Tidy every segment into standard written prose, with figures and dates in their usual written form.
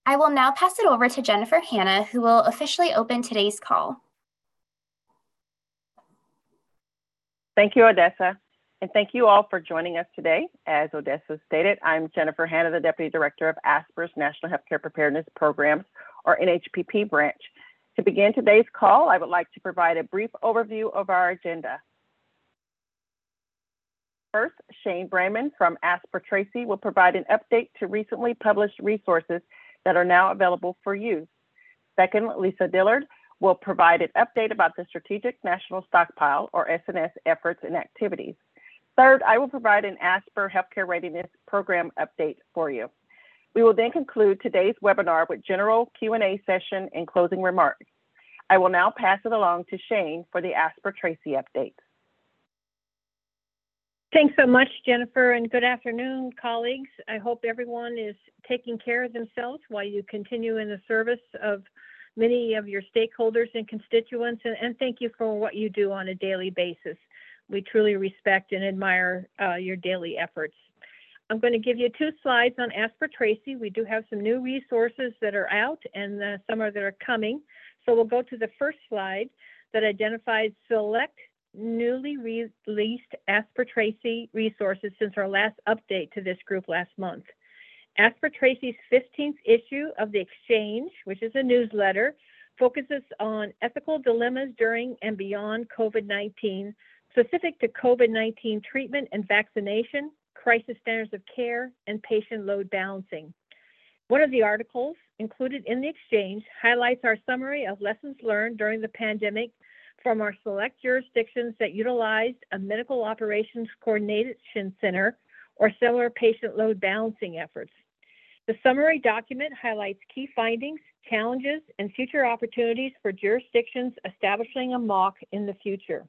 I will now pass it over to Jennifer Hanna, who will officially open today's call. Thank you, Odessa, and thank you all for joining us today. As Odessa stated, I'm Jennifer Hanna, the Deputy Director of ASPR's National Healthcare Preparedness Programs, or NHPP branch. To begin today's call, I would like to provide a brief overview of our agenda. First, Shane Brayman from ASPR Tracy will provide an update to recently published resources that are now available for use. Second, Lisa Dillard will provide an update about the Strategic National Stockpile, or SNS, efforts and activities. Third, I will provide an ASPR Healthcare Readiness Program update for you. We will then conclude today's webinar with general Q&A session and closing remarks. I will now pass it along to Shane for the ASPR Tracy updates. Thanks so much, Jennifer, and good afternoon, colleagues. I hope everyone is taking care of themselves while you continue in the service of many of your stakeholders and constituents, and thank you for what you do on a daily basis. We truly respect and admire your daily efforts. I'm going to give you 2 slides on ASPR Tracy. We do have some new resources that are out and some that are coming. So we'll go to the first slide that identifies select newly released ASPR Tracy resources since our last update to this group last month. ASPR Tracy's 15th issue of The Exchange, which is a newsletter, focuses on ethical dilemmas during and beyond COVID-19, specific to COVID-19 treatment and vaccination, crisis standards of care, and patient load balancing. One of the articles included in The Exchange highlights our summary of lessons learned during the pandemic from our select jurisdictions that utilized a medical operations coordination center or similar patient load balancing efforts. The summary document highlights key findings, challenges, and future opportunities for jurisdictions establishing a MOC in the future.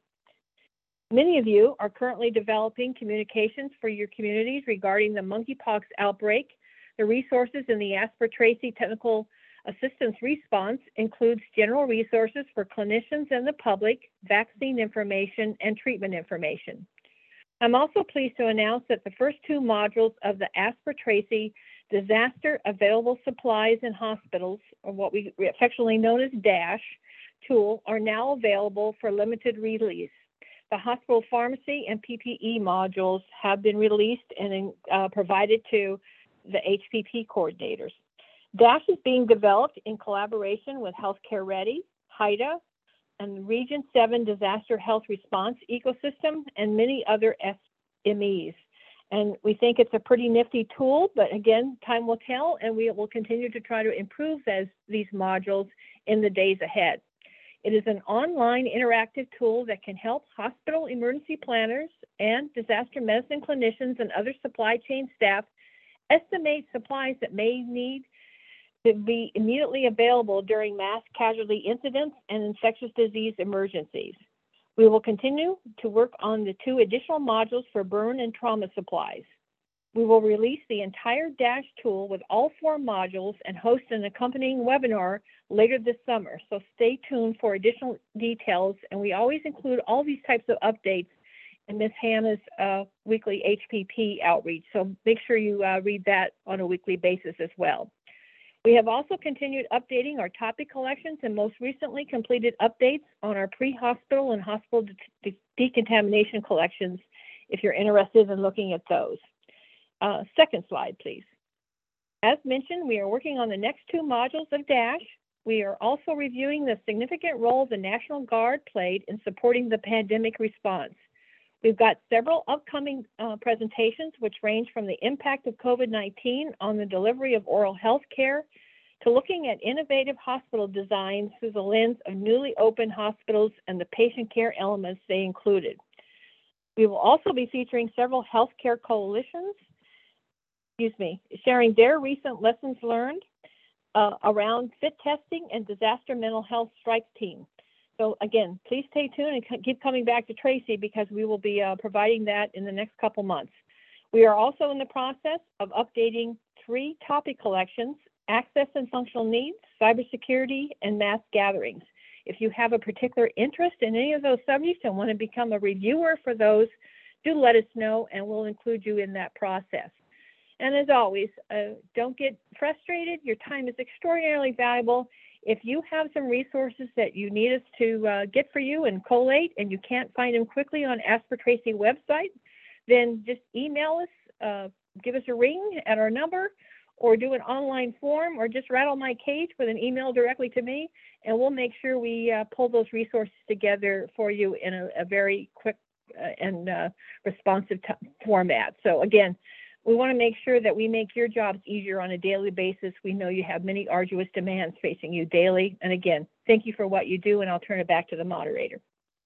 Many of you are currently developing communications for your communities regarding the monkeypox outbreak. The resources in the ASPR Tracy Technical Assistance Response includes general resources for clinicians and the public, vaccine information, and treatment information. I'm also pleased to announce that the first 2 modules of the ASPR Tracy Disaster Available Supplies in Hospitals, or what we affectionately known as DASH, tool are now available for limited release. The hospital pharmacy and PPE modules have been released and provided to the HPP coordinators. DASH is being developed in collaboration with Healthcare Ready, HIDA, and Region 7 Disaster Health Response Ecosystem, and many other SMEs. And we think it's a pretty nifty tool, but again, time will tell, and we will continue to try to improve these modules in the days ahead. It is an online interactive tool that can help hospital emergency planners and disaster medicine clinicians and other supply chain staff estimate supplies that may need to be immediately available during mass casualty incidents and infectious disease emergencies. We will continue to work on the 2 additional modules for burn and trauma supplies. We will release the entire DASH tool with all 4 modules and host an accompanying webinar later this summer. So stay tuned for additional details. And we always include all these types of updates in Ms. Hanna's weekly HPP outreach. So make sure you read that on a weekly basis as well. We have also continued updating our topic collections and most recently completed updates on our pre-hospital and hospital decontamination collections if you're interested in looking at those. Second slide, please. As mentioned, we are working on the next 2 modules of DASH. We are also reviewing the significant role the National Guard played in supporting the pandemic response. We've got several upcoming presentations which range from the impact of COVID-19 on the delivery of oral health care to looking at innovative hospital designs through the lens of newly opened hospitals and the patient care elements they included. We will also be featuring several healthcare coalitions, sharing their recent lessons learned around fit testing and disaster mental health strike team. So again, please stay tuned and keep coming back to Tracy because we will be providing that in the next couple months. We are also in the process of updating 3 topic collections: access and functional needs, cybersecurity, and mass gatherings. If you have a particular interest in any of those subjects and want to become a reviewer for those, do let us know and we'll include you in that process. And as always, don't get frustrated. Your time is extraordinarily valuable. If you have some resources that you need us to get for you and collate and you can't find them quickly on Ask for Tracy website, then just email us, give us a ring at our number, or do an online form, or just rattle my cage with an email directly to me, and we'll make sure we pull those resources together for you in a very quick and responsive format. So again, we want to make sure that we make your jobs easier on a daily basis. We know you have many arduous demands facing you daily. And again, thank you for what you do, and I'll turn it back to the moderator.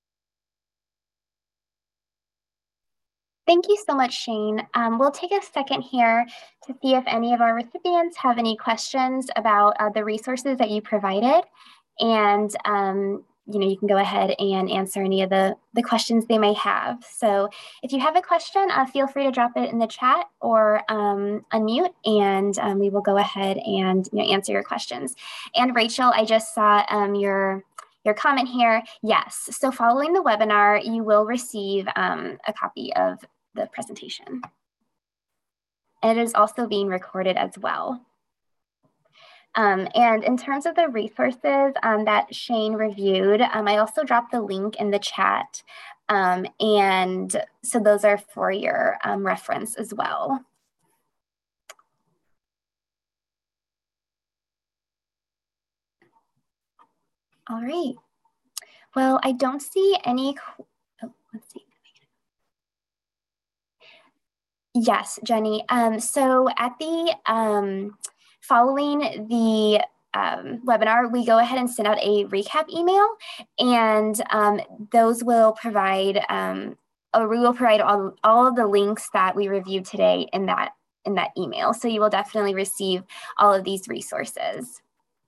Thank you so much, Shane. We'll take a second here to see if any of our recipients have any questions about the resources that you provided. And you can go ahead and answer any of the questions they may have. So if you have a question, feel free to drop it in the chat or unmute, and we will go ahead and answer your questions. And Rachel, I just saw your comment here. Yes, so following the webinar, you will receive a copy of the presentation. It is also being recorded as well. And in terms of the resources that Shane reviewed, I also dropped the link in the chat. And so those are for your reference as well. All right. Well, I don't see any, let's see. Yes, Jenny. So at the, following the webinar, we go ahead and send out a recap email, and those will provide, or we will provide all of the links that we reviewed today in that email. So you will definitely receive all of these resources.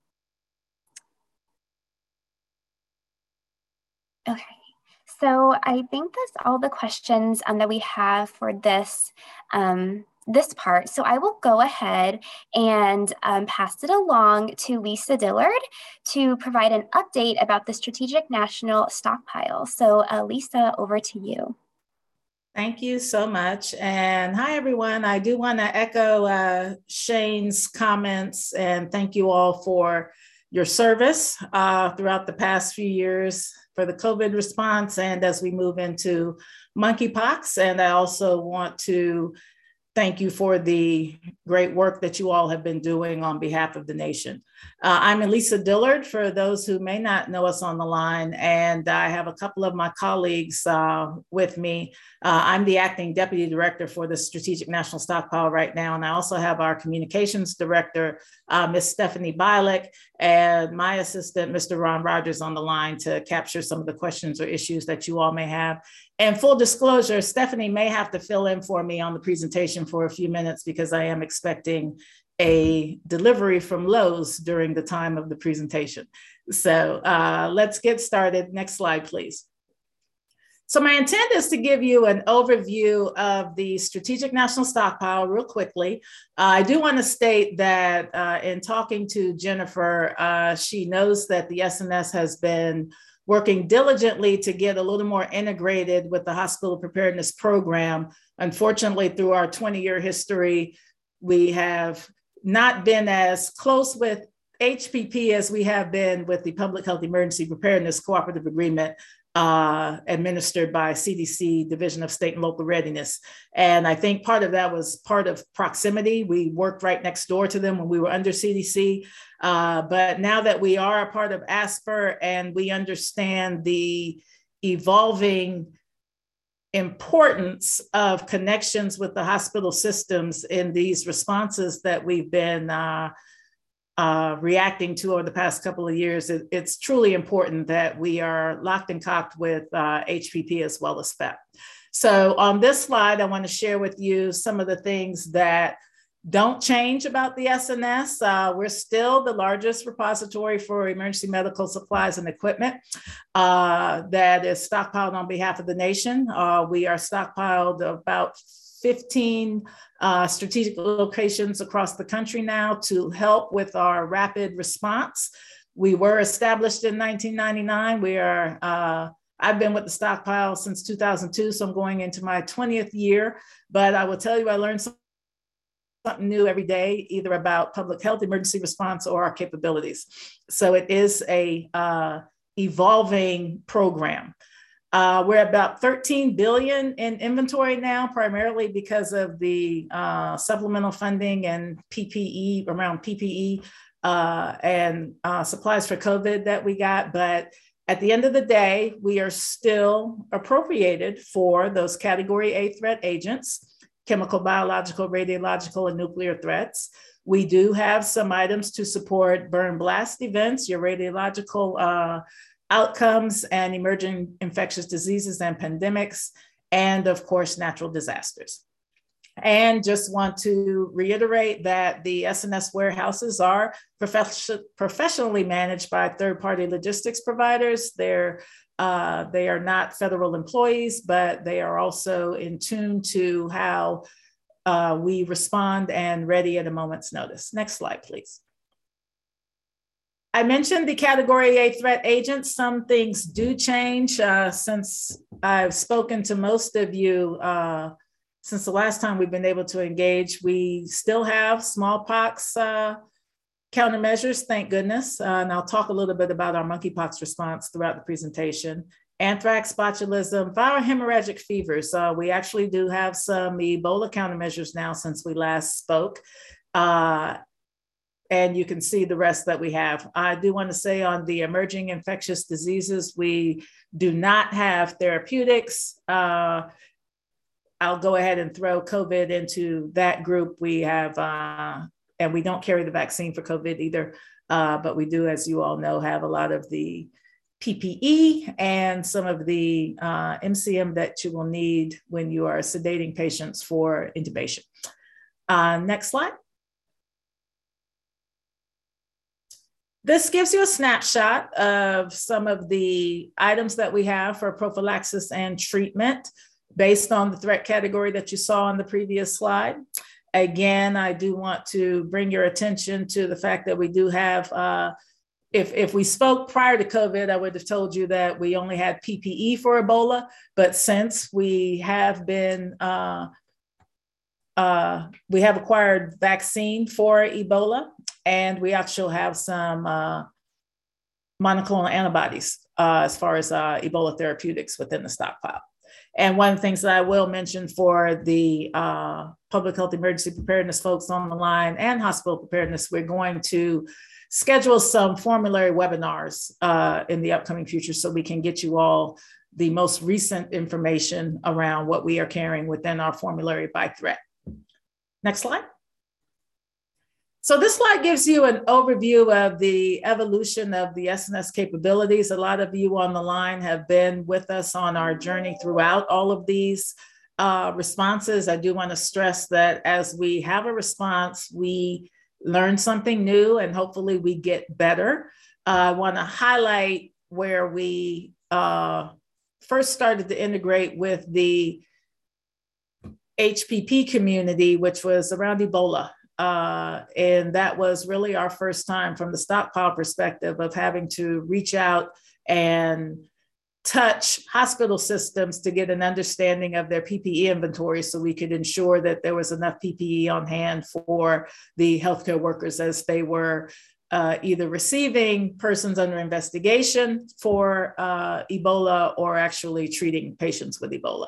Okay. So I think that's all the questions that we have for this this part. So I will go ahead and pass it along to Lisa Dillard to provide an update about the Strategic National Stockpile. So Lisa, over to you. Thank you so much. And hi, everyone. I do want to echo Shane's comments and thank you all for your service throughout the past few years for the COVID response and as we move into monkeypox. And I also want to thank you for the great work that you all have been doing on behalf of the nation. I'm Elisa Dillard, for those who may not know us on the line, and I have a couple of my colleagues with me. I'm the acting deputy director for the Strategic National Stockpile right now, and I also have our communications director, Ms. Stephanie Bialik, and my assistant, Mr. Ron Rogers, on the line to capture some of the questions or issues that you all may have. And full disclosure, Stephanie may have to fill in for me on the presentation for a few minutes because I am expecting a delivery from Lowe's during the time of the presentation. So let's get started. Next slide, please. So my intent is to give you an overview of the Strategic National Stockpile real quickly. I do want to state that in talking to Jennifer, she knows that the SNS has been working diligently to get a little more integrated with the hospital preparedness program. Unfortunately, through our 20-year history, we have not been as close with HPP as we have been with the Public Health Emergency Preparedness Cooperative Agreement administered by CDC, Division of State and Local Readiness. And I think part of that was part of proximity. We worked right next door to them when we were under CDC. But now that we are a part of ASPR and we understand the evolving importance of connections with the hospital systems in these responses that we've been reacting to over the past couple of years, it's truly important that we are locked and cocked with HPP as well as FEP. So on this slide, I want to share with you some of the things that don't change about the SNS. We're still the largest repository for emergency medical supplies and equipment that is stockpiled on behalf of the nation. We are stockpiled about 15 strategic locations across the country now to help with our rapid response. We were established in 1999. We are, I've been with the stockpile since 2002, so I'm going into my 20th year, but I will tell you, I learned something new every day, either about public health emergency response or our capabilities. So it is a evolving program. We're at about 13 billion in inventory now, primarily because of the supplemental funding and PPE, around PPE and supplies for COVID that we got. But at the end of the day, we are still appropriated for those Category A threat agents, chemical, biological, radiological, and nuclear threats. We do have some items to support burn blast events, your radiological outcomes, and emerging infectious diseases and pandemics, and of course, natural disasters. And just want to reiterate that the SNS warehouses are professionally managed by third-party logistics providers. They are not federal employees, but they are also in tune to how we respond and ready at a moment's notice. Next slide, please. I mentioned the Category A threat agents. Some things do change since I've spoken to most of you since the last time we've been able to engage. We still have smallpox countermeasures, thank goodness. And I'll talk a little bit about our monkeypox response throughout the presentation. Anthrax, botulism, viral hemorrhagic fevers. We actually do have some Ebola countermeasures now since we last spoke. And you can see the rest that we have. I do want to say on the emerging infectious diseases, we do not have therapeutics. I'll go ahead and throw COVID into that group. We have, and we don't carry the vaccine for COVID either, but we do, as you all know, have a lot of the PPE and some of the MCM that you will need when you are sedating patients for intubation. Next slide. This gives you a snapshot of some of the items that we have for prophylaxis and treatment based on the threat category that you saw on the previous slide. Again, I do want to bring your attention to the fact that we do have, if we spoke prior to COVID, I would have told you that we only had PPE for Ebola, but since we have been, we have acquired vaccine for Ebola, and we actually have some monoclonal antibodies as far as Ebola therapeutics within the stockpile. And one of the things that I will mention for the public health emergency preparedness folks on the line and hospital preparedness, we're going to schedule some formulary webinars in the upcoming future so we can get you all the most recent information around what we are carrying within our formulary by threat. Next slide. So this slide gives you an overview of the evolution of the SNS capabilities. A lot of you on the line have been with us on our journey throughout all of these responses. I do want to stress that as we have a response, we learn something new and hopefully we get better. I want to highlight where we first started to integrate with the HPP community, which was around Ebola. And that was really our first time from the stockpile perspective of having to reach out and touch hospital systems to get an understanding of their PPE inventory so we could ensure that there was enough PPE on hand for the healthcare workers as they were either receiving persons under investigation for Ebola or actually treating patients with Ebola.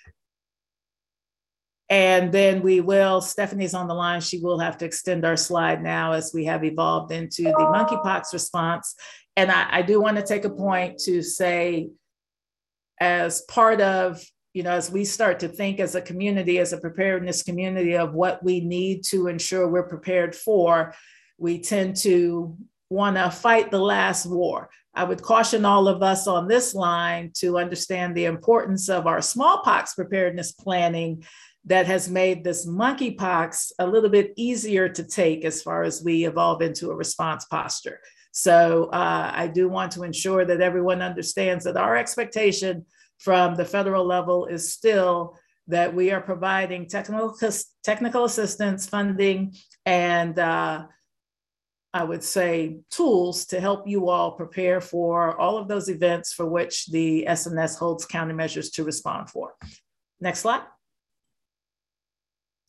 And then we will, Stephanie's on the line, she will have to extend our slide now as we have evolved into the monkeypox response. And I do want to take a point to say, as part of, as we start to think as a community, as a preparedness community of what we need to ensure we're prepared for, we tend to want to fight the last war. I would caution all of us on this line to understand the importance of our smallpox preparedness planning that has made this monkeypox a little bit easier to take as far as we evolve into a response posture. So I do want to ensure that everyone understands that our expectation from the federal level is still that we are providing technical assistance, funding, and I would say tools to help you all prepare for all of those events for which the SNS holds countermeasures to respond for. Next slide.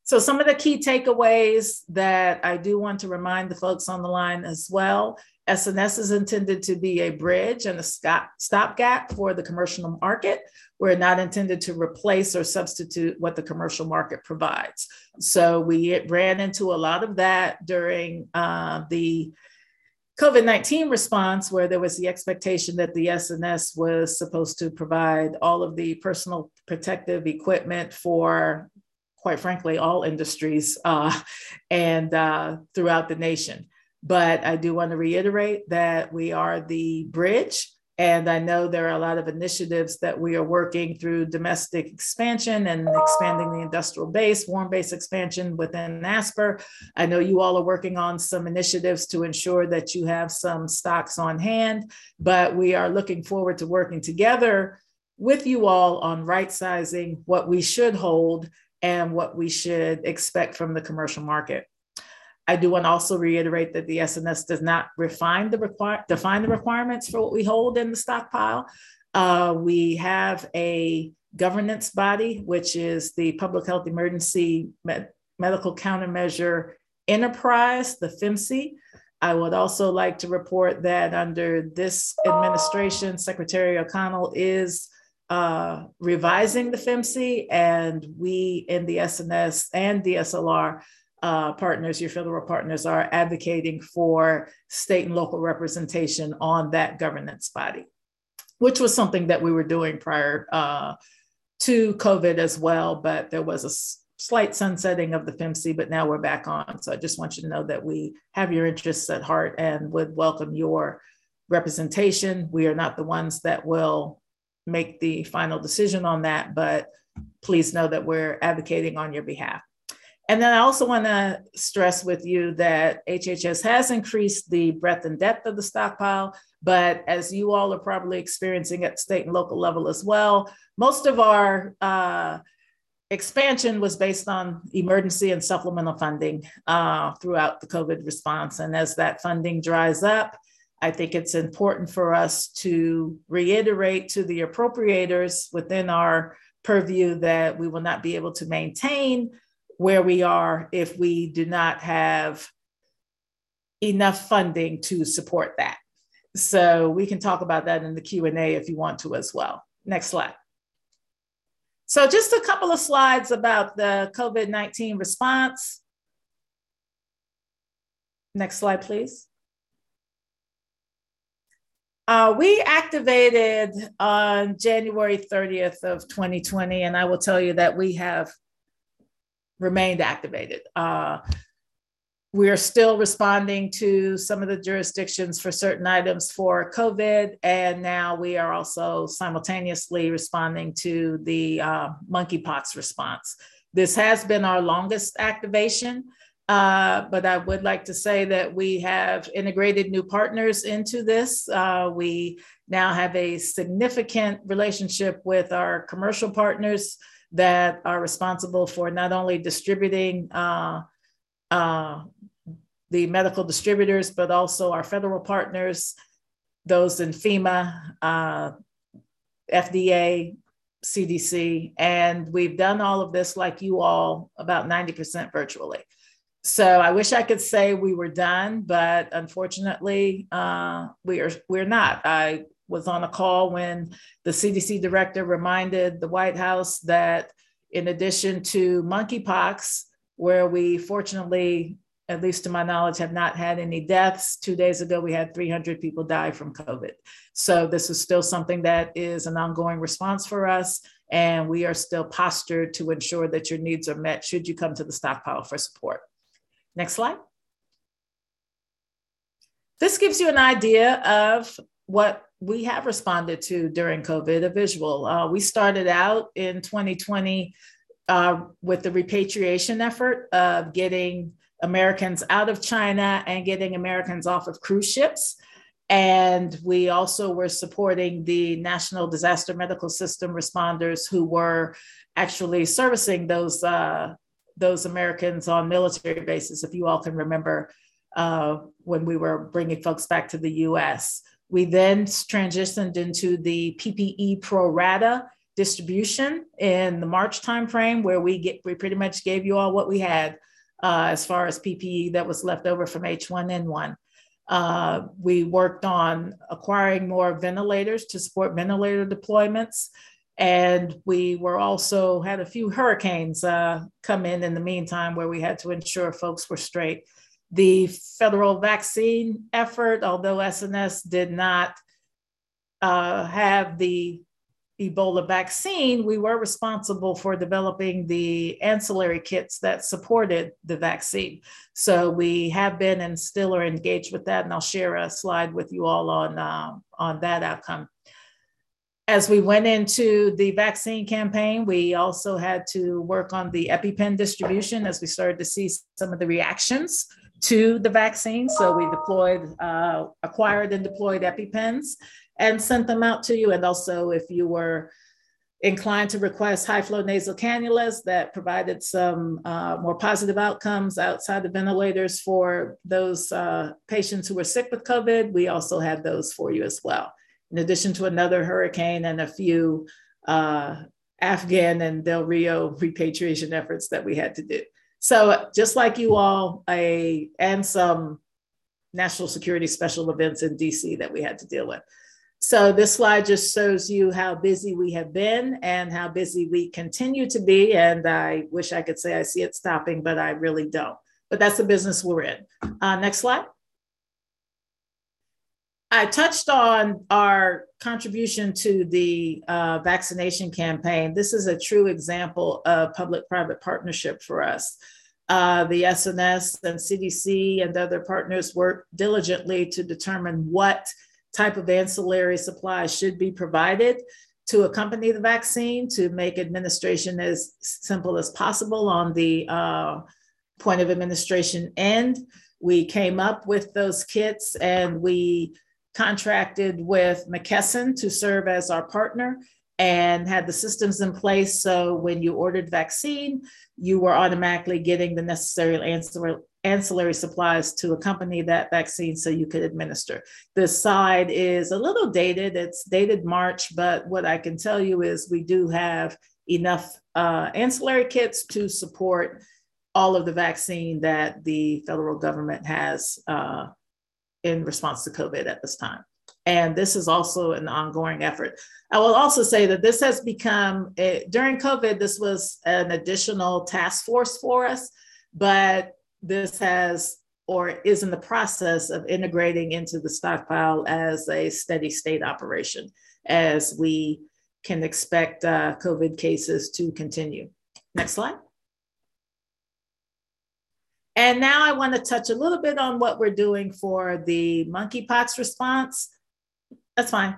So some of the key takeaways that I do want to remind the folks on the line as well: SNS is intended to be a bridge and a stopgap for the commercial market. We're not intended to replace or substitute what the commercial market provides. So we ran into a lot of that during the COVID-19 response, where there was the expectation that the SNS was supposed to provide all of the personal protective equipment for, quite frankly, all industries and throughout the nation. But I do want to reiterate that we are the bridge. And I know there are a lot of initiatives that we are working through: domestic expansion and expanding the industrial base, warm base expansion within ASPR. I know you all are working on some initiatives to ensure that you have some stocks on hand, but we are looking forward to working together with you all on right sizing what we should hold and what we should expect from the commercial market. I do want to also reiterate that the SNS does not define the requirements for what we hold in the stockpile. We have a governance body, which is the Public Health Emergency Medical Countermeasure Enterprise, the PHMSE. I would also like to report that under this administration, Secretary O'Connell is revising the PHMSE, and we in the SNS and DSLR partners, your federal partners, are advocating for state and local representation on that governance body, which was something that we were doing prior to COVID as well, but there was a slight sunsetting of the PHMSE, but now we're back on. So I just want you to know that we have your interests at heart and would welcome your representation. We are not the ones that will make the final decision on that, but please know that we're advocating on your behalf. And then I also want to stress with you that HHS has increased the breadth and depth of the stockpile, but as you all are probably experiencing at state and local level as well, most of our expansion was based on emergency and supplemental funding throughout the COVID response. And as that funding dries up, I think it's important for us to reiterate to the appropriators within our purview that we will not be able to maintain where we are if we do not have enough funding to support that. So we can talk about that in the Q&A if you want to as well. Next slide. So just a couple of slides about the COVID-19 response. Next slide, please. We activated on January 30th of 2020, and I will tell you that we have remained activated. We are still responding to some of the jurisdictions for certain items for COVID, and now we are also simultaneously responding to the monkeypox response. This has been our longest activation, but I would like to say that we have integrated new partners into this. We now have a significant relationship with our commercial partners that are responsible for not only distributing the medical distributors, but also our federal partners, those in FEMA, FDA, CDC, and we've done all of this, like you all, about 90% virtually. So I wish I could say we were done, but unfortunately, we're not. I was on a call when the CDC director reminded the White House that in addition to monkeypox, where we fortunately, at least to my knowledge, have not had any deaths. 2 days ago, we had 300 people die from COVID. So this is still something that is an ongoing response for us. And we are still postured to ensure that your needs are met should you come to the stockpile for support. Next slide. This gives you an idea of what we have responded to during COVID, a visual. We started out in 2020 with the repatriation effort of getting Americans out of China and getting Americans off of cruise ships. And we also were supporting the National Disaster Medical System responders who were actually servicing those Americans on military bases, if you all can remember when we were bringing folks back to the US. We then transitioned into the PPE pro rata distribution in the March timeframe, where we pretty much gave you all what we had as far as PPE that was left over from H1N1. We worked on acquiring more ventilators to support ventilator deployments. And we were also had a few hurricanes come in the meantime, where we had to ensure folks were straight. The federal vaccine effort, although SNS did not have the Ebola vaccine, we were responsible for developing the ancillary kits that supported the vaccine. So we have been and still are engaged with that. And I'll share a slide with you all on that outcome. As we went into the vaccine campaign, we also had to work on the EpiPen distribution as we started to see some of the reactions to the vaccine. So we acquired and deployed EpiPens and sent them out to you. And also, if you were inclined to request high flow nasal cannulas that provided some more positive outcomes outside the ventilators for those patients who were sick with COVID, we also had those for you as well. In addition to another hurricane and a few Afghan and Del Rio repatriation efforts that we had to do. So just like you all, and some national security special events in DC that we had to deal with. So this slide just shows you how busy we have been and how busy we continue to be. And I wish I could say I see it stopping, but I really don't. But that's the business we're in. Next slide. I touched on our contribution to the vaccination campaign. This is a true example of public-private partnership for us. The SNS and CDC and other partners worked diligently to determine what type of ancillary supplies should be provided to accompany the vaccine to make administration as simple as possible on the point of administration end. We came up with those kits and we contracted with McKesson to serve as our partner and had the systems in place. So when you ordered vaccine, you were automatically getting the necessary ancillary supplies to accompany that vaccine so you could administer. This slide is a little dated. It's dated March, but what I can tell you is we do have enough ancillary kits to support all of the vaccine that the federal government has in response to COVID at this time. And this is also an ongoing effort. I will also say that this has become, during COVID, this was an additional task force for us, but this has or is in the process of integrating into the stockpile as a steady state operation as we can expect COVID cases to continue. Next slide. And now I want to touch a little bit on what we're doing for the monkeypox response. That's fine.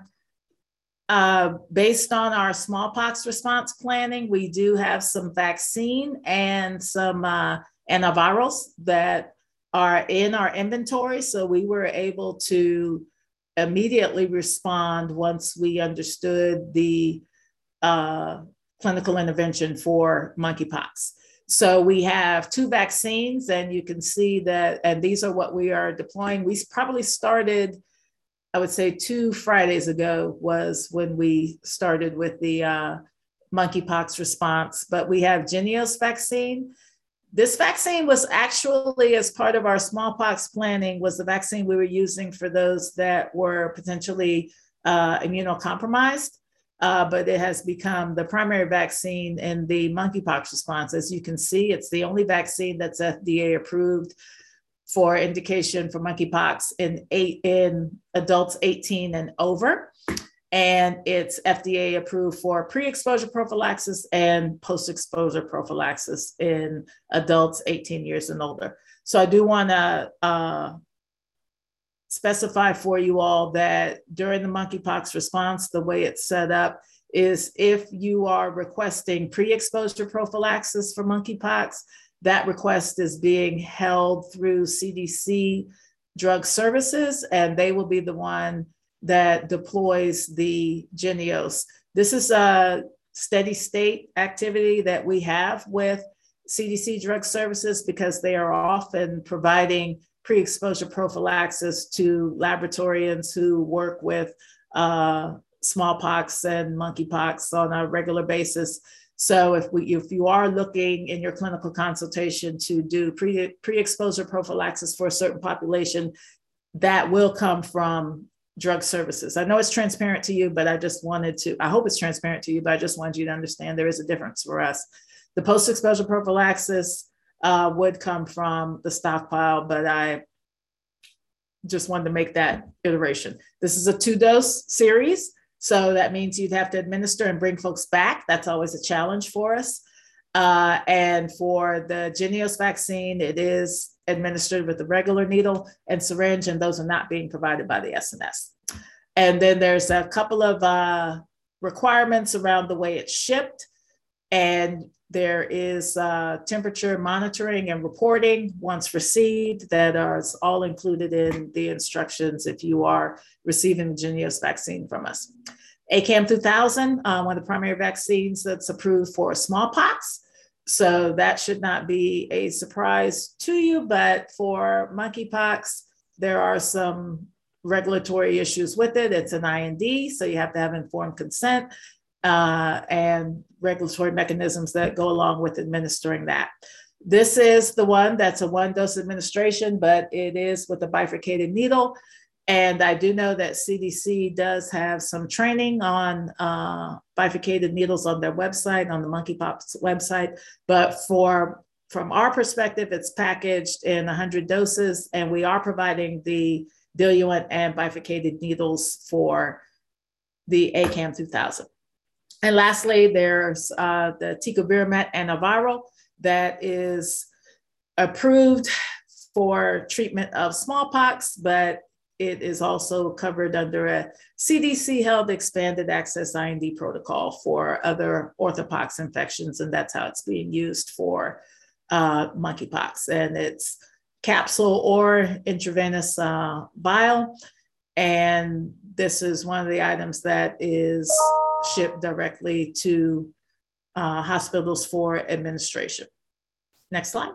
Based on our smallpox response planning, we do have some vaccine and some antivirals that are in our inventory. So we were able to immediately respond once we understood the clinical intervention for monkeypox. So we have 2 vaccines, and you can see that, and these are what we are deploying. We probably started, I would say 2 Fridays ago was when we started with the monkeypox response, but we have JYNNEOS vaccine. This vaccine was actually, as part of our smallpox planning, was the vaccine we were using for those that were potentially immunocompromised. But it has become the primary vaccine in the monkeypox response. As you can see, it's the only vaccine that's FDA approved for indication for monkeypox in adults 18 and over. And it's FDA approved for pre-exposure prophylaxis and post-exposure prophylaxis in adults 18 years and older. So I do want to specify for you all that during the monkeypox response, the way it's set up is if you are requesting pre-exposure prophylaxis for monkeypox, that request is being held through CDC Drug Services, and they will be the one that deploys the JYNNEOS. This is a steady state activity that we have with CDC Drug Services because they are often providing pre-exposure prophylaxis to laboratorians who work with smallpox and monkeypox on a regular basis. So if you are looking in your clinical consultation to do pre-exposure prophylaxis for a certain population, that will come from drug services. I know it's transparent to you, but I hope it's transparent to you, but I just wanted you to understand there is a difference for us. The post-exposure prophylaxis would come from the stockpile, but I just wanted to make that iteration. This is a 2-dose series. So that means you'd have to administer and bring folks back. That's always a challenge for us. And for the Jynneos vaccine, it is administered with the regular needle and syringe, and those are not being provided by the SNS. And then there's a couple of requirements around the way it's shipped. And there is temperature monitoring and reporting once received that are all included in the instructions if you are receiving the Jynneos vaccine from us. ACAM 2000, one of the primary vaccines that's approved for smallpox. So that should not be a surprise to you, but for monkeypox, there are some regulatory issues with it. It's an IND, so you have to have informed consent and regulatory mechanisms that go along with administering that. This is the one that's a 1-dose administration, but it is with a bifurcated needle. And I do know that CDC does have some training on bifurcated needles on their website, on the monkeypox website. But from our perspective, it's packaged in 100 doses, and we are providing the diluent and bifurcated needles for the ACAM 2000. And lastly, there's the Tecovirimat antiviral that is approved for treatment of smallpox, but it is also covered under a CDC held expanded access IND protocol for other orthopox infections, and that's how it's being used for monkeypox. And it's capsule or intravenous vial. And this is one of the items that is shipped directly to hospitals for administration. Next slide.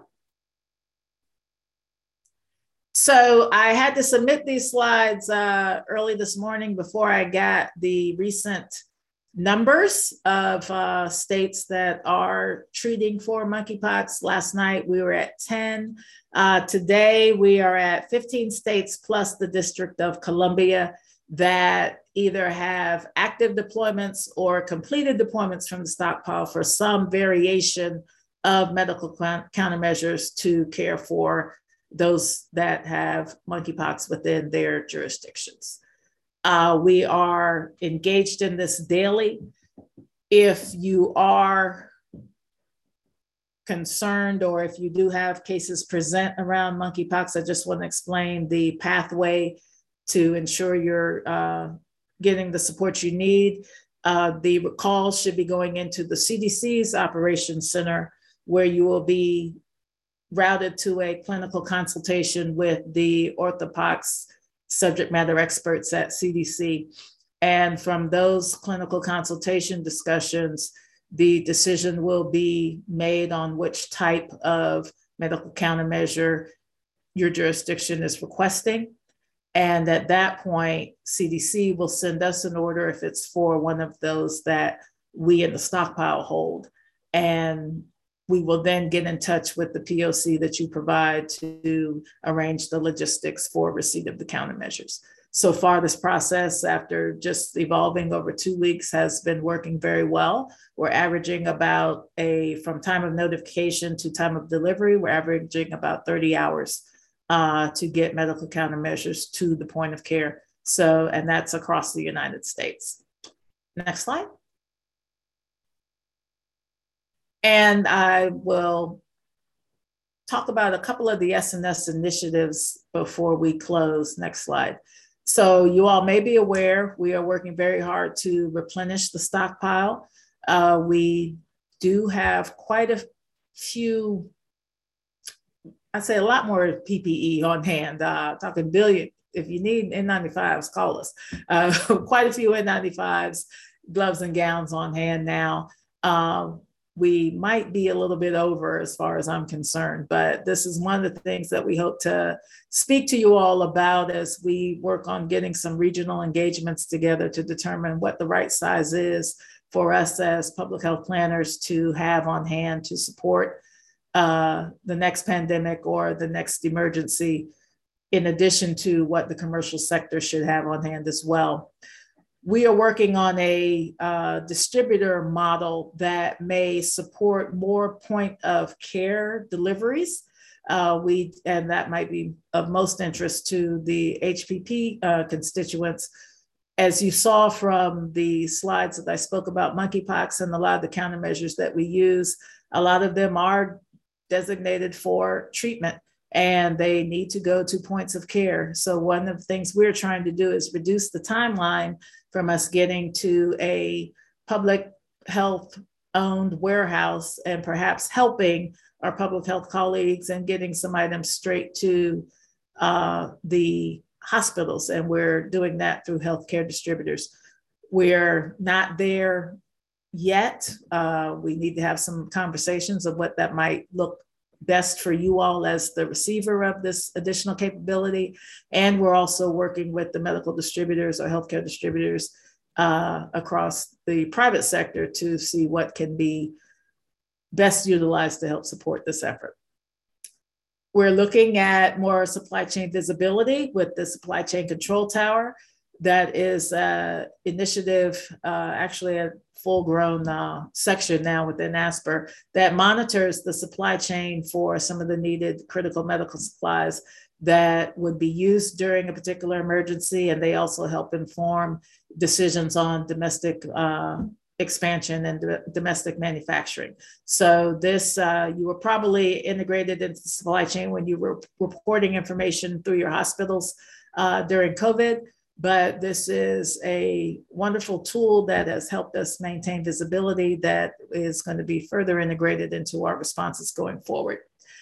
So I had to submit these slides early this morning before I got the recent numbers of states that are treating for monkeypox. Last night we were at 10. Today we are at 15 states plus the District of Columbia that either have active deployments or completed deployments from the stockpile for some variation of medical countermeasures to care for those that have monkeypox within their jurisdictions. We are engaged in this daily. If you are concerned or if you do have cases present around monkeypox, I just want to explain the pathway to ensure you're getting the support you need. The calls should be going into the CDC's Operations Center, where you will be routed to a clinical consultation with the orthopox subject matter experts at CDC. And from those clinical consultation discussions, the decision will be made on which type of medical countermeasure your jurisdiction is requesting. And at that point, CDC will send us an order if it's for one of those that we in the stockpile hold. And we will then get in touch with the POC that you provide to arrange the logistics for receipt of the countermeasures. So far, this process, after just evolving over 2 weeks, has been working very well. We're averaging about from time of notification to time of delivery, we're averaging about 30 hours to get medical countermeasures to the point of care. So, and that's across the United States. Next slide. And I will talk about a couple of the SNS initiatives before we close. Next slide. So you all may be aware, we are working very hard to replenish the stockpile. We do have quite a few, I'd say a lot more PPE on hand, talking billion. If you need N95s, call us. Quite a few N95s, gloves and gowns on hand now. we might be a little bit over as far as I'm concerned, but this is one of the things that we hope to speak to you all about as we work on getting some regional engagements together to determine what the right size is for us as public health planners to have on hand to support the next pandemic or the next emergency, in addition to what the commercial sector should have on hand as well. We are working on a distributor model that may support more point of care deliveries. And that might be of most interest to the HPP constituents. As you saw from the slides that I spoke about monkeypox and a lot of the countermeasures that we use, a lot of them are designated for treatment and they need to go to points of care. So one of the things we're trying to do is reduce the timeline from us getting to a public health owned warehouse and perhaps helping our public health colleagues and getting some items straight to the hospitals. And we're doing that through healthcare distributors. We're not there yet. We need to have some conversations of what that might look best for you all as the receiver of this additional capability. And we're also working with the medical distributors or healthcare distributors across the private sector to see what can be best utilized to help support this effort. We're looking at more supply chain visibility with the Supply Chain Control Tower. That is an initiative, actually a full-grown section now within ASPR that monitors the supply chain for some of the needed critical medical supplies that would be used during a particular emergency. And they also help inform decisions on domestic expansion and domestic manufacturing. So this, you were probably integrated into the supply chain when you were reporting information through your hospitals during COVID. But this is a wonderful tool that has helped us maintain visibility that is going to be further integrated into our responses going forward.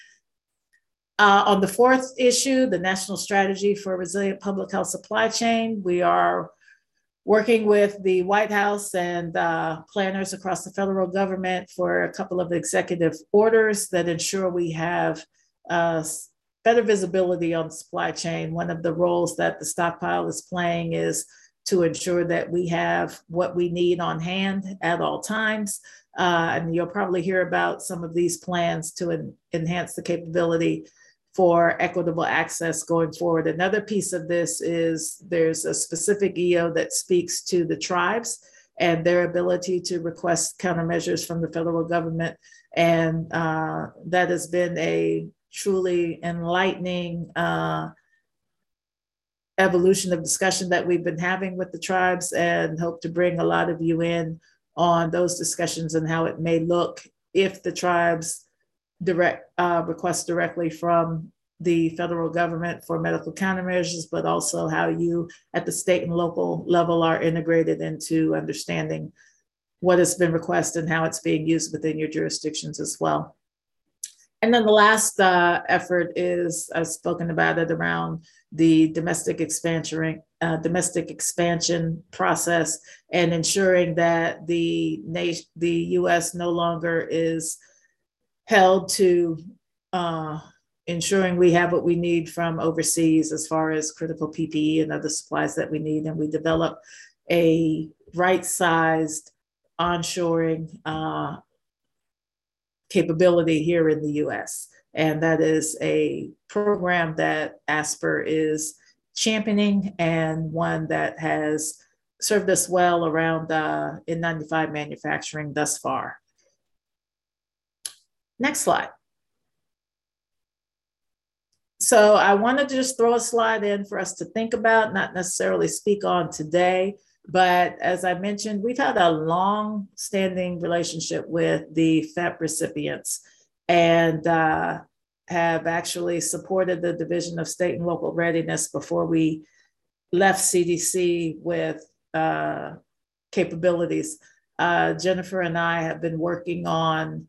On the fourth issue, the National Strategy for a Resilient Public Health Supply Chain, we are working with the White House and planners across the federal government for a couple of executive orders that ensure we have better visibility on the supply chain. One of the roles that the stockpile is playing is to ensure that we have what we need on hand at all times. And you'll probably hear about some of these plans to enhance the capability for equitable access going forward. Another piece of this is there's a specific EO that speaks to the tribes and their ability to request countermeasures from the federal government. And that has been a truly enlightening evolution of discussion that we've been having with the tribes, and hope to bring a lot of you in on those discussions and how it may look if the tribes request directly from the federal government for medical countermeasures, but also how you at the state and local level are integrated into understanding what has been requested and how it's being used within your jurisdictions as well. And then the last effort is, I've spoken about it, around the domestic expansion process and ensuring that the U.S. no longer is held to ensuring we have what we need from overseas as far as critical PPE and other supplies that we need. And we develop a right-sized onshoring capability here in the US. And that is a program that ASPR is championing, and one that has served us well around N95 manufacturing thus far. Next slide. So I wanted to just throw a slide in for us to think about, not necessarily speak on today. But as I mentioned, we've had a long-standing relationship with the FEP recipients, and have actually supported the Division of State and Local Readiness before we left CDC with capabilities. Jennifer and I have been working on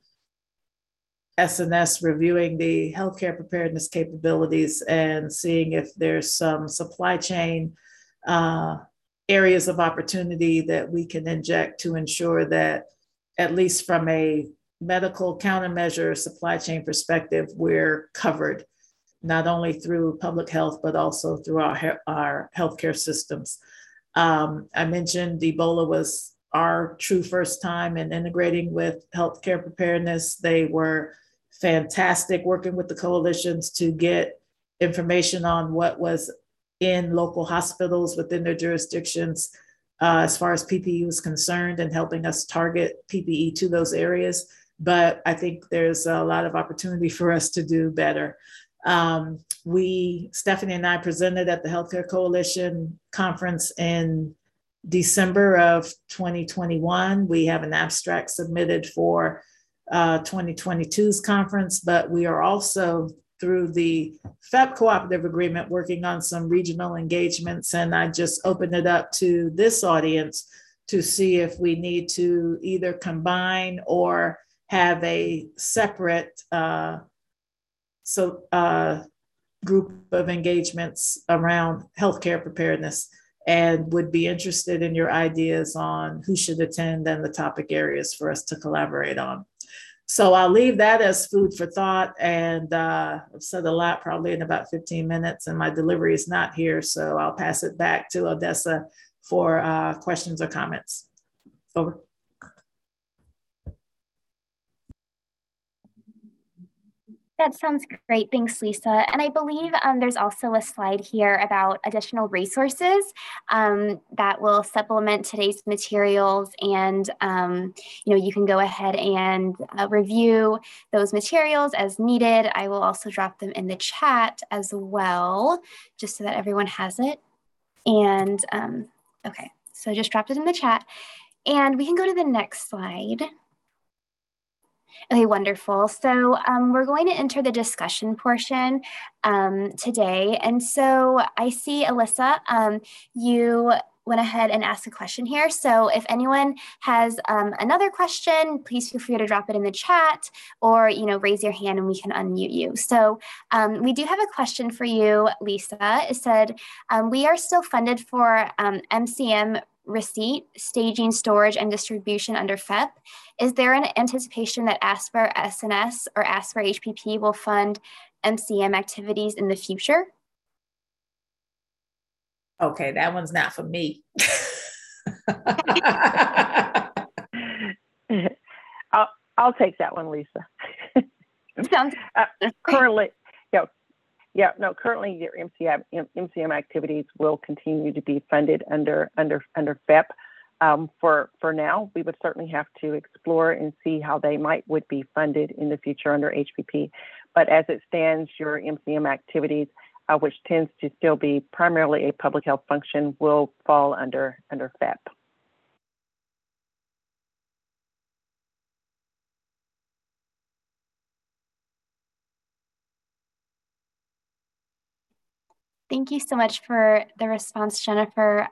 SNS reviewing the healthcare preparedness capabilities and seeing if there's some supply chain areas of opportunity that we can inject to ensure that, at least from a medical countermeasure supply chain perspective, we're covered not only through public health, but also through our healthcare systems. I mentioned Ebola was our true first time in integrating with healthcare preparedness. They were fantastic working with the coalitions to get information on what was in local hospitals within their jurisdictions as far as PPE was concerned, and helping us target PPE to those areas. But I think there's a lot of opportunity for us to do better. Stephanie and I presented at the Healthcare Coalition Conference in December of 2021. We have an abstract submitted for 2022's conference, but we are also through the PhEP cooperative agreement working on some regional engagements. And I just opened it up to this audience to see if we need to either combine or have a separate group of engagements around healthcare preparedness, and would be interested in your ideas on who should attend and the topic areas for us to collaborate on. So I'll leave that as food for thought, and I've said a lot probably in about 15 minutes, and my delivery is not here, so I'll pass it back to Odessa for questions or comments. Over. That sounds great. Thanks, Lisa. And I believe there's also a slide here about additional resources that will supplement today's materials. And, you can go ahead and review those materials as needed. I will also drop them in the chat as well, just so that everyone has it. And okay, so just dropped it in the chat. And we can go to the next slide. Okay, wonderful. So we're going to enter the discussion portion today. And so I see, Alyssa, you went ahead and asked a question here. So if anyone has another question, please feel free to drop it in the chat, or raise your hand and we can unmute you. So we do have a question for you, Lisa. It said, we are still funded for MCM receipt, staging, storage, and distribution under PhEP. Is there an anticipation that ASPR SNS or ASPR HPP will fund MCM activities in the future? Okay, that one's not for me. I'll take that one, Lisa. Sounds currently, currently your MCM activities will continue to be funded under PhEP. For now, we would certainly have to explore and see how they would be funded in the future under HPP. But as it stands, your MCM activities, which tends to still be primarily a public health function, will fall under PhEP. Thank you so much for the response, Jennifer.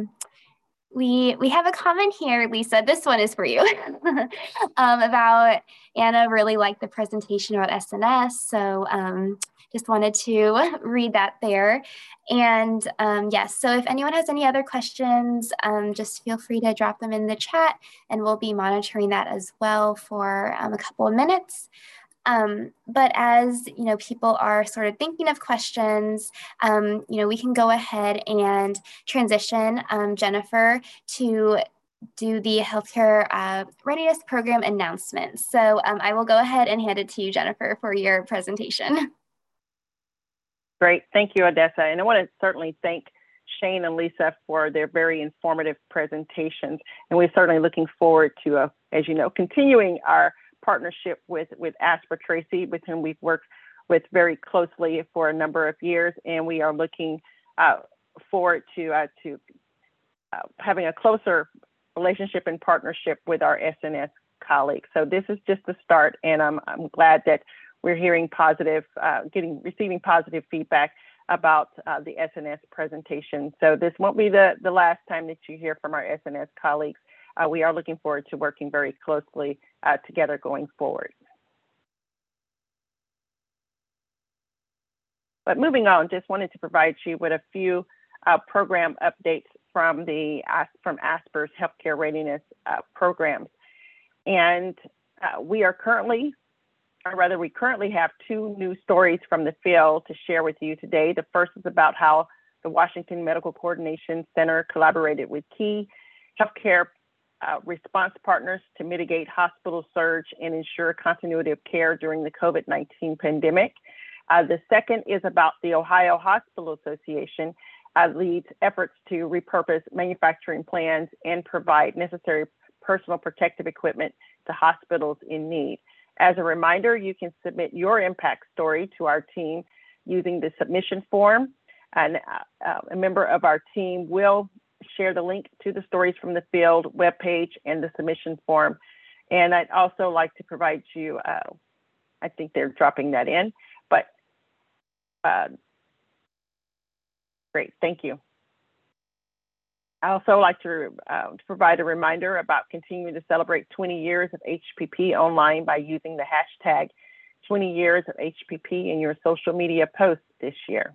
We have a comment here, Lisa. This one is for you about Anna really liked the presentation about SNS. So just wanted to read that there. And yes, so if anyone has any other questions, just feel free to drop them in the chat, and we'll be monitoring that as well for a couple of minutes. But as people are sort of thinking of questions, we can go ahead and transition Jennifer to do the healthcare readiness program announcements. So I will go ahead and hand it to you, Jennifer, for your presentation. Great, thank you, Odessa. And I want to certainly thank Shane and Lisa for their very informative presentations. And we're certainly looking forward to, as you know, continuing our partnership with ASPR Tracy, with whom we've worked with very closely for a number of years, and we are looking forward to having a closer relationship and partnership with our SNS colleagues. So this is just the start, and I'm glad that we're hearing receiving positive feedback about the SNS presentation. So this won't be the last time that you hear from our SNS colleagues. We are looking forward to working very closely together going forward. But moving on, just wanted to provide you with a few program updates from ASPR's healthcare readiness programs. And we currently have 2 new stories from the field to share with you today. The first is about how the Washington Medical Coordination Center collaborated with key healthcare response partners to mitigate hospital surge and ensure continuity of care during the COVID-19 pandemic. The second is about the Ohio Hospital Association leads efforts to repurpose manufacturing plans and provide necessary personal protective equipment to hospitals in need. As a reminder, you can submit your impact story to our team using the submission form, and a member of our team will share the link to the Stories from the Field webpage and the submission form. And I'd also like to provide you, I think they're dropping that in, but great, thank you. I also like to provide a reminder about continuing to celebrate 20 years of HPP online by using the hashtag 20 years of HPP in your social media posts this year.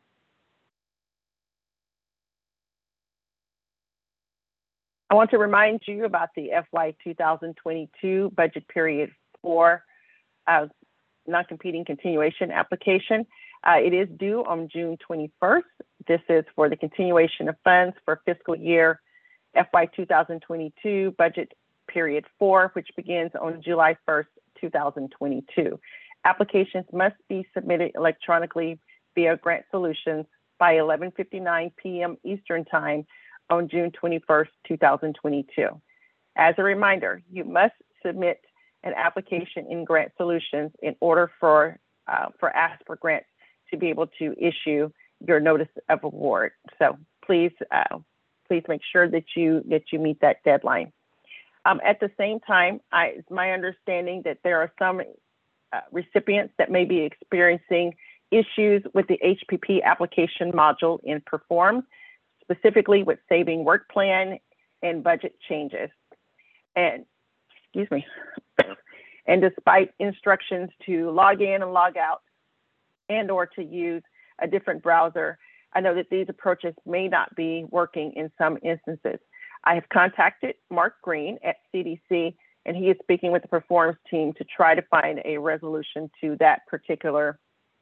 I want to remind you about the FY 2022 budget period 4 non-competing continuation application. It is due on June 21st. This is for the continuation of funds for fiscal year FY 2022 budget period 4, which begins on July 1st, 2022. Applications must be submitted electronically via Grant Solutions by 11:59 p.m. Eastern Time on June 21st, 2022. As a reminder, you must submit an application in Grant Solutions in order for ASPR Grants to be able to issue your notice of award. So please make sure that you meet that deadline. At the same time, it's my understanding that there are some recipients that may be experiencing issues with the HPP application module in Perform, specifically with saving work plan and budget changes. And, excuse me, and despite instructions to log in and log out and or to use a different browser, I know that these approaches may not be working in some instances. I have contacted Mark Green at CDC, and he is speaking with the Performs team to try to find a resolution to that particular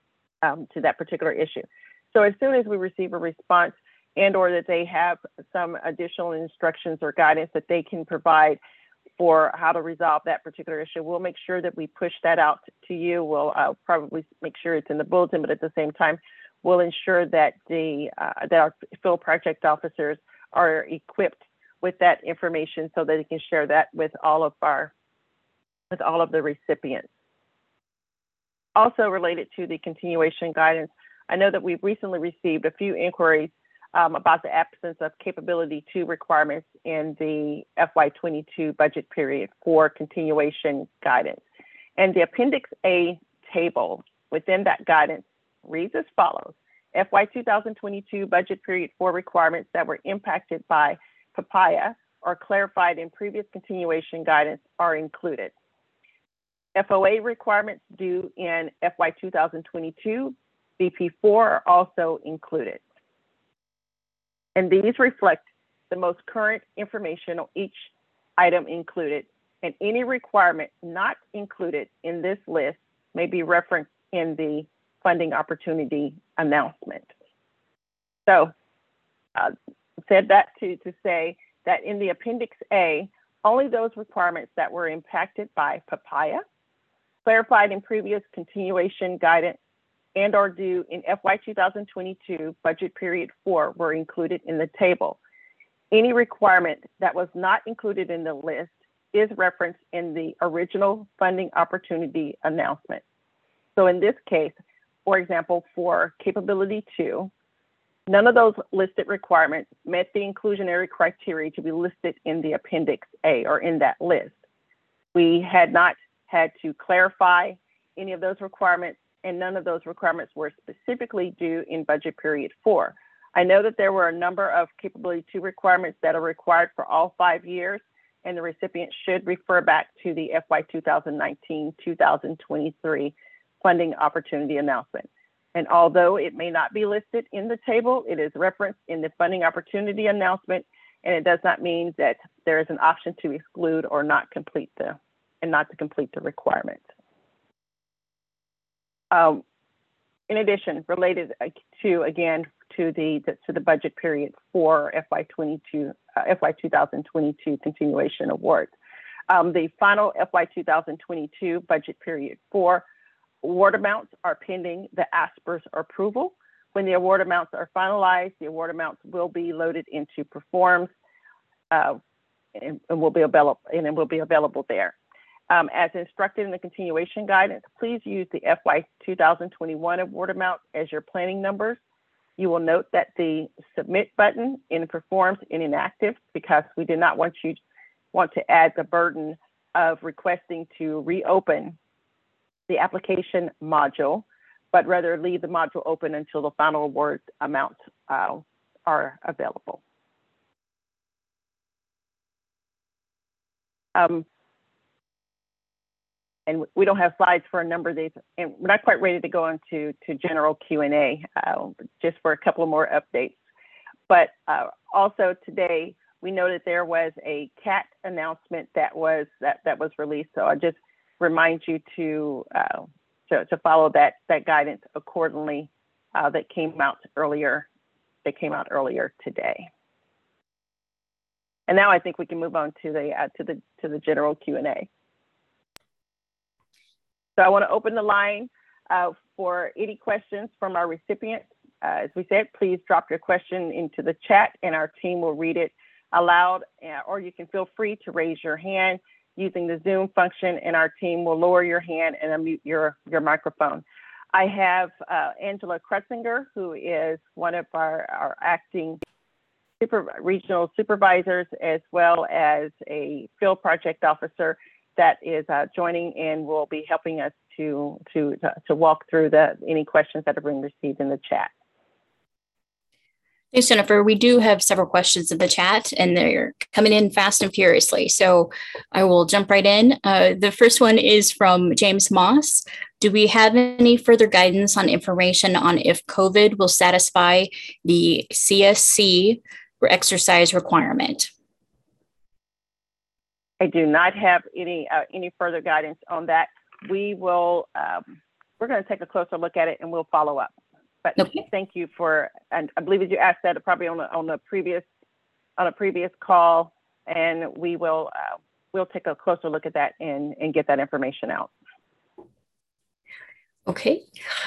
issue. So as soon as we receive a response and or that they have some additional instructions or guidance that they can provide for how to resolve that particular issue, we'll make sure that we push that out to you. We'll probably make sure it's in the bulletin, but at the same time, we'll ensure that that our field project officers are equipped with that information so that they can share that with all of the recipients. Also related to the continuation guidance, I know that we've recently received a few inquiries about the absence of capability 2 requirements in the FY22 budget period for continuation guidance. And the Appendix A table within that guidance reads as follows. FY 2022 budget period 4 requirements that were impacted by PAPAIA or clarified in previous continuation guidance are included. FOA requirements due in FY 2022 BP4 are also included. And these reflect the most current information on each item included, and any requirement not included in this list may be referenced in the funding opportunity announcement. So said that to say that in the Appendix A, only those requirements that were impacted by PAPAIA, clarified in previous continuation guidance, and are due in FY 2022 budget period 4 were included in the table. Any requirement that was not included in the list is referenced in the original funding opportunity announcement. So in this case, for example, for capability 2, none of those listed requirements met the inclusionary criteria to be listed in the Appendix A or in that list. We had not had to clarify any of those requirements, and none of those requirements were specifically due in budget period 4. I know that there were a number of capability 2 requirements that are required for all 5 years, and the recipient should refer back to the FY 2019-2023 funding opportunity announcement. And although it may not be listed in the table, it is referenced in the funding opportunity announcement, and it does not mean that there is an option to exclude or not complete the and not to complete the requirement. In addition, related to the budget period for FY 2022 continuation awards. The final FY 2022 budget period for award amounts are pending the ASPR's approval. When the award amounts are finalized, the award amounts will be loaded into Performs and will be available there. As instructed in the continuation guidance, please use the FY 2021 award amount as your planning numbers. You will note that the submit button in Performs is inactive because we did not want to add the burden of requesting to reopen the application module, but rather leave the module open until the final award amounts are available. And we don't have slides for a number of these, and we're not quite ready to go into general Q&A, just for a couple more updates. But also today, we know that there was a CAT announcement that was released. So I just remind you to follow that guidance accordingly. That came out earlier today. And now I think we can move on to the general Q&A. So I want to open the line for any questions from our recipients. As we said, please drop your question into the chat and our team will read it aloud, or you can feel free to raise your hand using the Zoom function and our team will lower your hand and unmute your microphone. I have Angela Krutzinger, who is one of our acting regional supervisors, as well as a field project officer that is joining and will be helping us to walk through any questions that have been received in the chat. Thanks, Jennifer. We do have several questions in the chat and they're coming in fast and furiously. So I will jump right in. The first one is from James Moss. Do we have any further guidance on information on if COVID will satisfy the CSC exercise requirement? I do not have any further guidance on that. We're going to take a closer look at it and we'll follow up. But okay. Thank you and I believe that you asked that probably on a previous call, and we'll take a closer look at that and get that information out. Okay.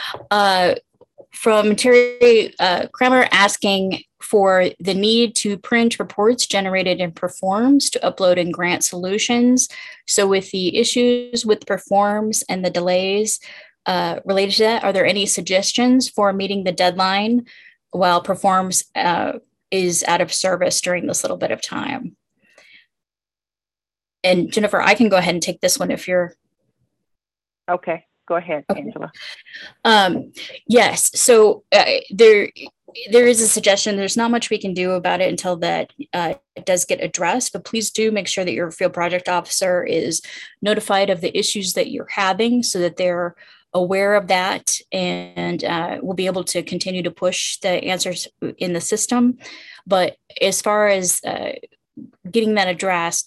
From Terry Kramer asking for the need to print reports generated in Performs to upload in Grant Solutions. So with the issues with Performs and the delays related to that, are there any suggestions for meeting the deadline while Performs is out of service during this little bit of time? And Jennifer, I can go ahead and take this one if you're... Okay, go ahead, okay. Angela. Yes, so there is a suggestion. There's not much we can do about it until that it does get addressed, but please do make sure that your field project officer is notified of the issues that you're having so that they're aware of that and we'll be able to continue to push the answers in the system. But as far as getting that addressed,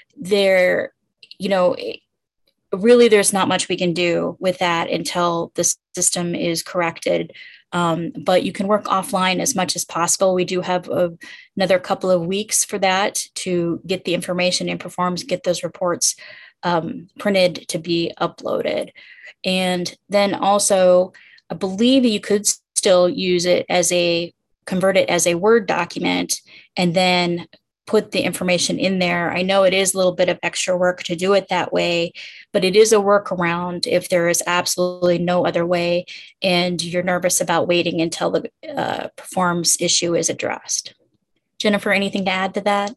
really there's not much we can do with that until the system is corrected. But you can work offline as much as possible. We do have another couple of weeks for that to get the information in Performs, get those reports printed to be uploaded. And then also, I believe you could still use it convert it as a Word document and then put the information in there. I know it is a little bit of extra work to do it that way, but it is a workaround if there is absolutely no other way and you're nervous about waiting until the Performs issue is addressed. Jennifer, anything to add to that?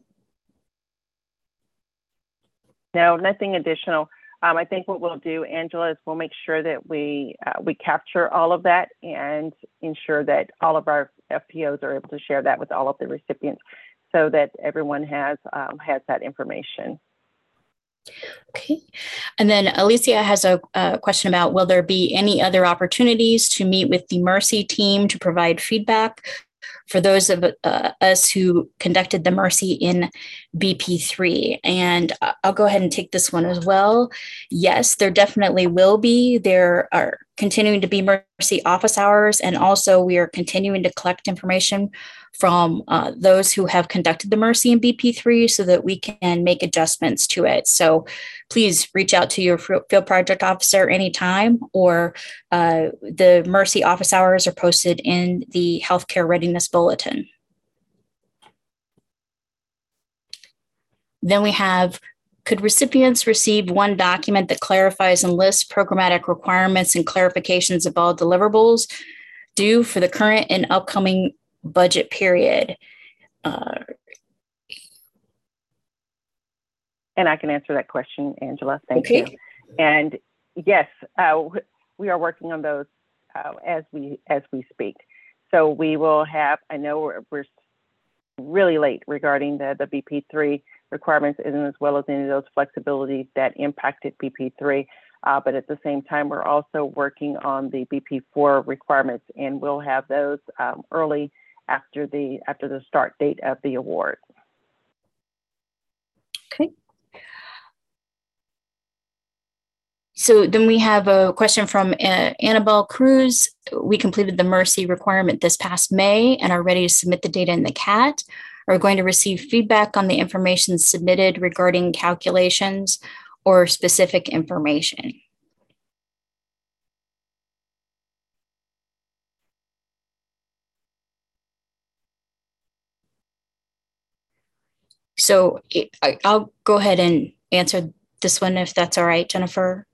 No, nothing additional. I think what we'll do, Angela, is we'll make sure that we capture all of that and ensure that all of our FPOs are able to share that with all of the recipients so that everyone has that information. Okay. And then Alicia has a question about, will there be any other opportunities to meet with the Mercy team to provide feedback for those of us who conducted the Mercy in BP3. And I'll go ahead and take this one as well. Yes, there definitely will be. There are continuing to be Mercy office hours, and also we are continuing to collect information from those who have conducted the Mercy in BP3 so that we can make adjustments to it. So please reach out to your field project officer anytime, or the Mercy office hours are posted in the Healthcare Readiness Bulletin. Then we have, could recipients receive one document that clarifies and lists programmatic requirements and clarifications of all deliverables due for the current and upcoming budget period? And I can answer that question, Angela. Thank you. And yes, we are working on those as we speak. So we will have. I know we're really late regarding the BP3 requirements, as well as any of those flexibilities that impacted BP3. But at the same time, we're also working on the BP4 requirements, and we'll have those early after the start date of the award. Okay. So then we have a question from Annabelle Cruz. We completed the Mercy requirement this past May and are ready to submit the data in the CAT. Are going to receive feedback on the information submitted regarding calculations or specific information? So I'll go ahead and answer this one if that's all right, Jennifer.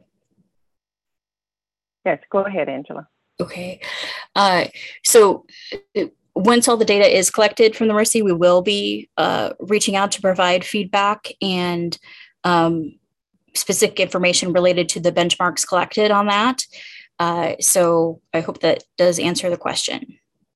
Yes, go ahead, Angela. Okay. So once all the data is collected from the Mercy, we will be reaching out to provide feedback and specific information related to the benchmarks collected on that. So I hope that does answer the question.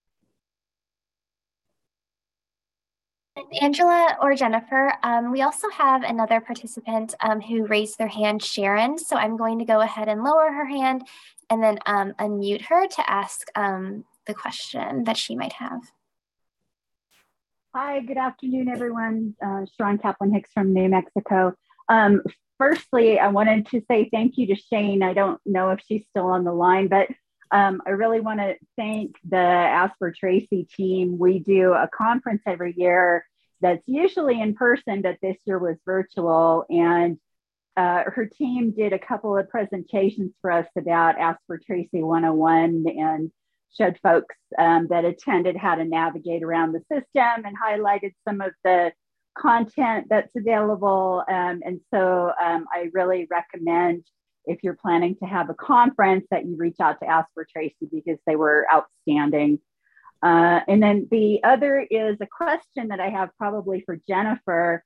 Angela or Jennifer, we also have another participant who raised their hand, Sharon. So I'm going to go ahead and lower her hand and then unmute her to ask the question that she might have. Hi, good afternoon, everyone. Sharon Kaplan Hicks from New Mexico. Firstly, I wanted to say thank you to Shane. I don't know if she's still on the line, but I really want to thank the Asper Tracy team. We do a conference every year that's usually in person, but this year was virtual. And her team did a couple of presentations for us about Asper Tracy 101 and showed folks that attended how to navigate around the system and highlighted some of the content that's available. And so I really recommend, if you're planning to have a conference, that you reach out to Asper Tracy because they were outstanding. And then the other is a question that I have probably for Jennifer.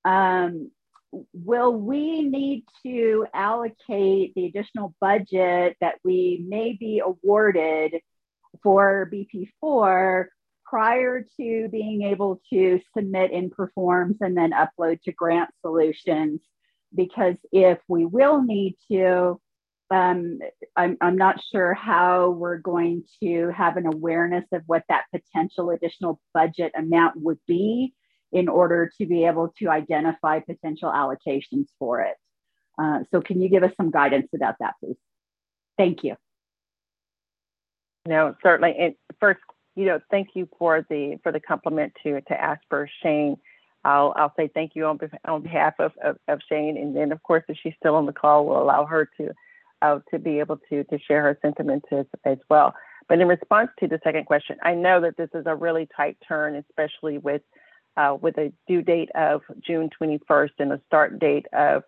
Will we need to allocate the additional budget that we may be awarded for BP4 prior to being able to submit InPerforms and then upload to Grant Solutions? Because if we will need to, I'm not sure how we're going to have an awareness of what that potential additional budget amount would be in order to be able to identify potential allocations for it. So can you give us some guidance about that, please? Thank you. No, certainly. And first, thank you for the compliment to Asper, Shane. I'll say thank you on behalf of Shane, and then of course, if she's still on the call, we'll allow her to be able to share her sentiments as well. But in response to the second question, I know that this is a really tight turn, especially with a due date of June 21st and a start date of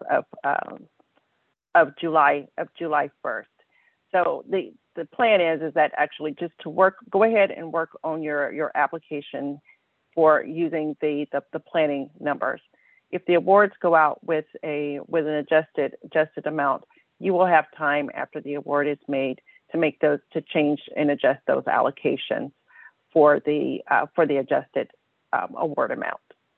July 1st. So the plan is that actually just to go ahead and work on your application for using the planning numbers. If the awards go out with an adjusted amount, you will have time after the award is made to change and adjust those allocations for the adjusted award amount.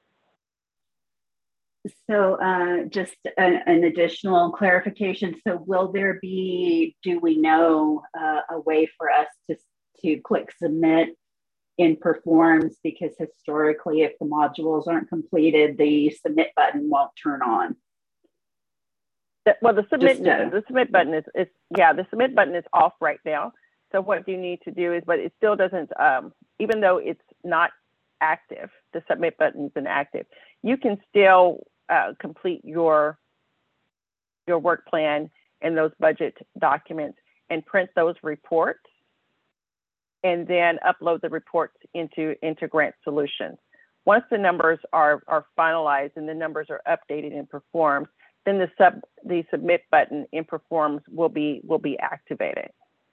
So just an additional clarification. So will there be, do we know, a way for us to click submit in Performs, because historically, if the modules aren't completed, the submit button won't turn on. Well, the submit button is the submit button is off right now. So what you need to do is, but it still doesn't, even though it's not active, the submit button is inactive, you can still complete your work plan and those budget documents and print those reports, and then upload the reports into Grant Solutions. Once the numbers are finalized and the numbers are updated in Performs, then the submit button in Performs will be activated.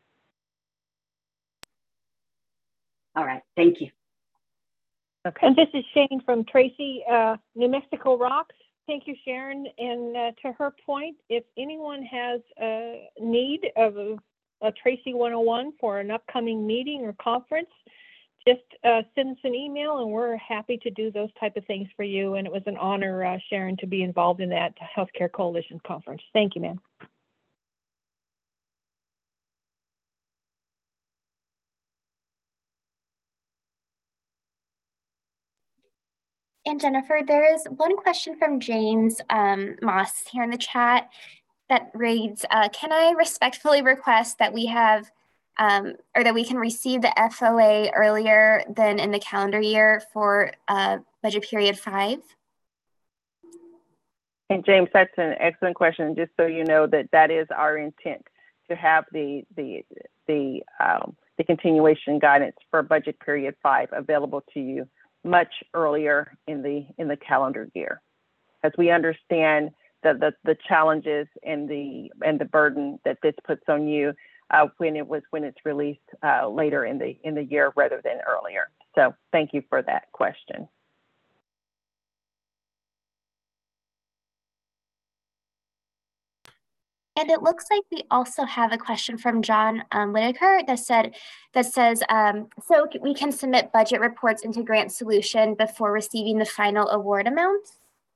All right, thank you. Okay. And this is Shane from Tracy, New Mexico Rocks. Thank you, Sharon. And to her point, if anyone has a need of a Tracy 101 for an upcoming meeting or conference, just send us an email and we're happy to do those type of things for you. And it was an honor, Sharon, to be involved in that Healthcare Coalition conference. Thank you, ma'am. And Jennifer, there is one question from James Moss here in the chat that reads, can I respectfully request that we have, or that we can receive the FOA earlier than in the calendar year for budget period 5? And James, that's an excellent question. Just so you know that is our intent, to have the continuation guidance for budget period 5 available to you much earlier in the calendar year, as we understand the challenges and the burden that this puts on you when it's released later in the year rather than earlier. So thank you for that question. And it looks like we also have a question from John Whitaker that says, so we can submit budget reports into Grant Solution before receiving the final award amounts?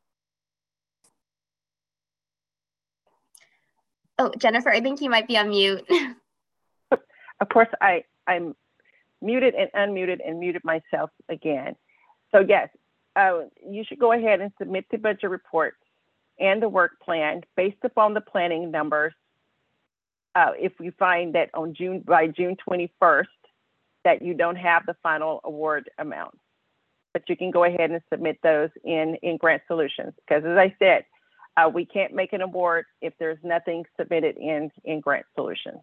Oh, Jennifer, I think you might be on mute. Of course, I'm muted and unmuted and muted myself again. So yes, you should go ahead and submit the budget reports and the work plan based upon the planning numbers. If we find that by June 21st that you don't have the final award amount, but you can go ahead and submit those in Grant Solutions, because as I said, we can't make an award if there's nothing submitted in Grant Solutions.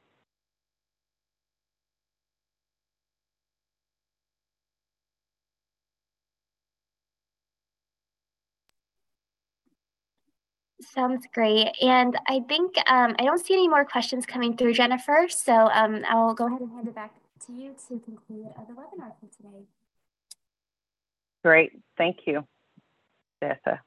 Sounds great. And I think I don't see any more questions coming through, Jennifer. So I'll go ahead and hand it back to you to conclude the webinar for today. Great. Thank you, Tessa.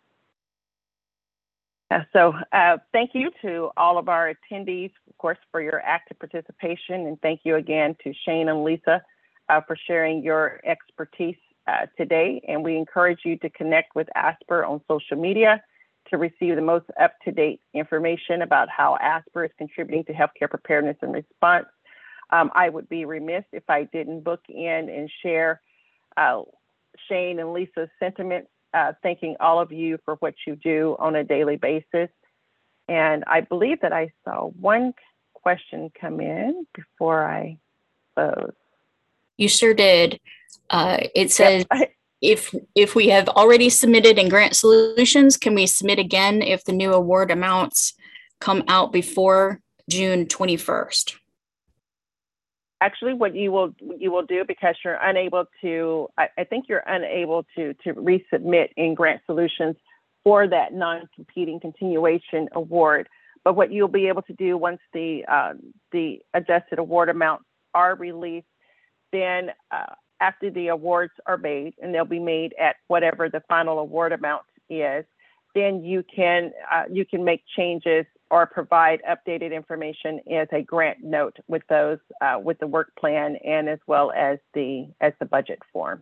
Thank you to all of our attendees, of course, for your active participation. And thank you again to Shane and Lisa for sharing your expertise today. And we encourage you to connect with ASPR on social media to receive the most up-to-date information about how ASPR is contributing to healthcare preparedness and response. I would be remiss if I didn't book in and share Shane and Lisa's sentiments, thanking all of you for what you do on a daily basis. And I believe that I saw one question come in before I close. You sure did. It says, yep. If we have already submitted in Grant Solutions, can we submit again if the new award amounts come out before June 21st? Actually, what you will do, because you're unable to, I think you're unable to resubmit in Grant Solutions for that non-competing continuation award. But what you'll be able to do once the adjusted award amounts are released, then after the awards are made, and they'll be made at whatever the final award amount is, then you can make changes or provide updated information as a grant note with those with the work plan and as well as the budget forms.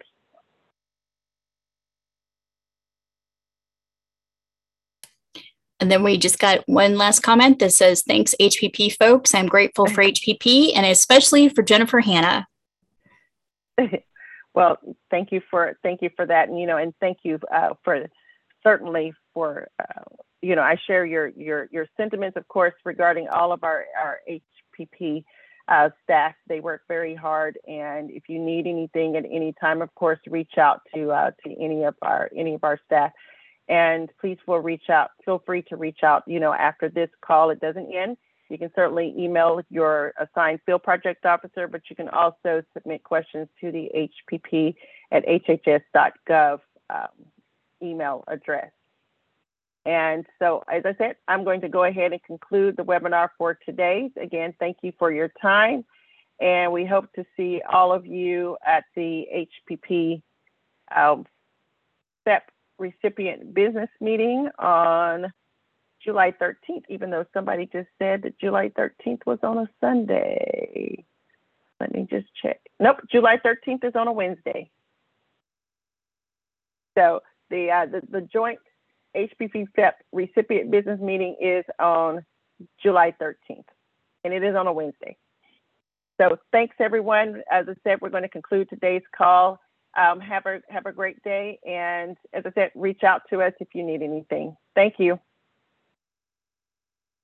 And then we just got one last comment that says, thanks HPP folks. I'm grateful for HPP and especially for Jennifer Hanna. Well, thank you for that, and and thank you for certainly for I share your sentiments, of course, regarding all of our HPP staff. They work very hard, and if you need anything at any time, of course, reach out to any of our staff, and please feel free to reach out. After this call, it doesn't end. You can certainly email your assigned field project officer, but you can also submit questions to the HPP at hhs.gov email address. And so, as I said, I'm going to go ahead and conclude the webinar for today. Again, thank you for your time, and we hope to see all of you at the HPP STEP recipient business meeting on July 13th, even though somebody just said that July 13th was on a Sunday. Let me just check. Nope, July 13th is on a Wednesday. So the joint HPP STEP recipient business meeting is on July 13th, and it is on a Wednesday. So thanks, everyone. As I said, we're going to conclude today's call. Have a great day, and as I said, reach out to us if you need anything. Thank you.